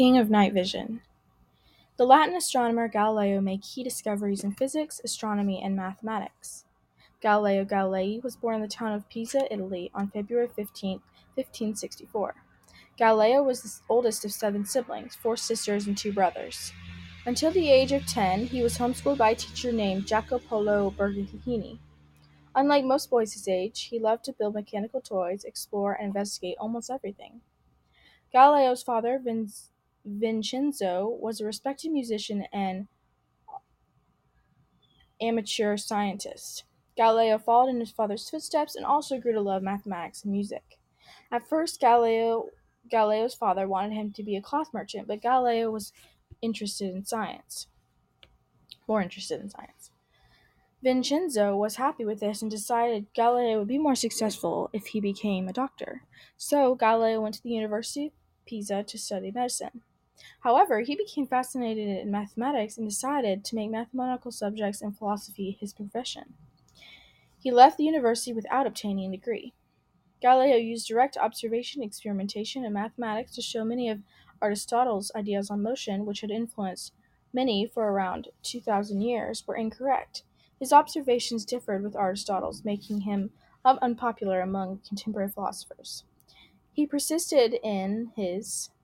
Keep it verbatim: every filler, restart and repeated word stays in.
king of night vision. The Latin astronomer Galileo made key discoveries in physics, astronomy, and mathematics. Galileo Galilei was born in the town of Pisa, Italy, on February fifteenth, fifteen sixty-four. Galileo was the oldest of seven siblings, four sisters and two brothers. Until the age of ten, he was homeschooled by a teacher named Jacopo Bergini. Unlike most boys his age, he loved to build mechanical toys, explore, and investigate almost everything. Galileo's father, Vin- Vincenzo, was a respected musician and amateur scientist. Galileo followed in his father's footsteps and also grew to love mathematics and music. At first, Galileo, Galileo's father wanted him to be a cloth merchant, but Galileo was interested in science, more interested in science. Vincenzo was happy with this and decided Galileo would be more successful if he became a doctor. So Galileo went to the University of Pisa to study medicine. However, he became fascinated in mathematics and decided to make mathematical subjects and philosophy his profession. He left the university without obtaining a degree. Galileo used direct observation, experimentation, and mathematics to show many of Aristotle's ideas on motion, which had influenced many for around two thousand years, were incorrect. His observations differed with Aristotle's, making him unpopular among contemporary philosophers. He persisted in his